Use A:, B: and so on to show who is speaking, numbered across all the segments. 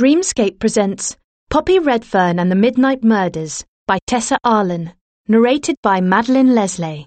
A: Dreamscape presents Poppy Redfern and the Midnight Murders by Tessa Arlen, narrated by Madeline Leslie.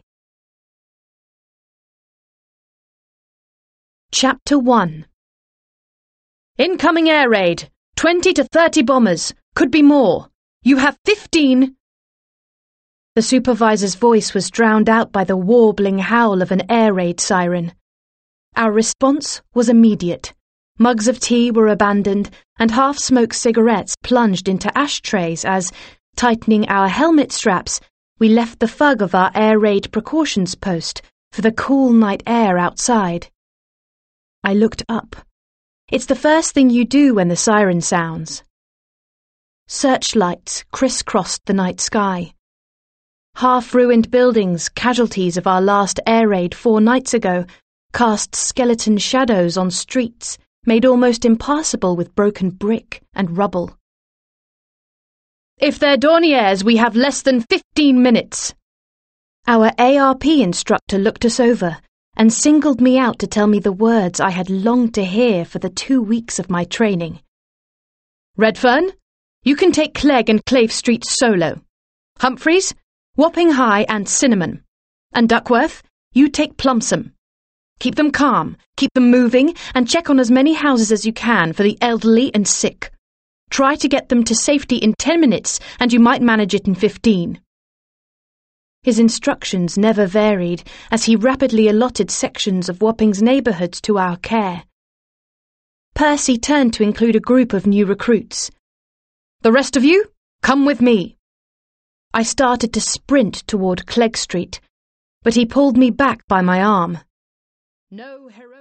A: Chapter 1. Incoming air raid. 20 to 30 bombers. Could be more. You have 15. The supervisor's voice was drowned out by the warbling howl of an air raid siren. Our response was immediate. Mugs of tea were abandoned, and half-smoked cigarettes plunged into ashtrays as, tightening our helmet straps, we left the fug of our air raid precautions post for the cool night air outside. I looked up. It's the first thing you do when the siren sounds. Searchlights crisscrossed the night sky. Half-ruined buildings, casualties of our last air raid 4 nights ago, cast skeleton shadows on streets, made almost impassable with broken brick and rubble. If they're Dorniers, we have less than 15 minutes. Our ARP instructor looked us over and singled me out to tell me the words I had longed to hear for the 2 weeks of my training. Redfern, you can take Clegg and Clave Street solo. Humphreys, Wapping High and Cinnamon. And Duckworth, you take Plumsom. Keep them calm, keep them moving, and check on as many houses as you can for the elderly and sick. Try to get them to safety in 10 minutes, and you might manage it in 15. His instructions never varied, as he rapidly allotted sections of Wapping's neighbourhoods to our care. Percy turned to include a group of new recruits. The rest of you, come with me. I started to sprint toward Clegg Street, but he pulled me back by my arm. No heroic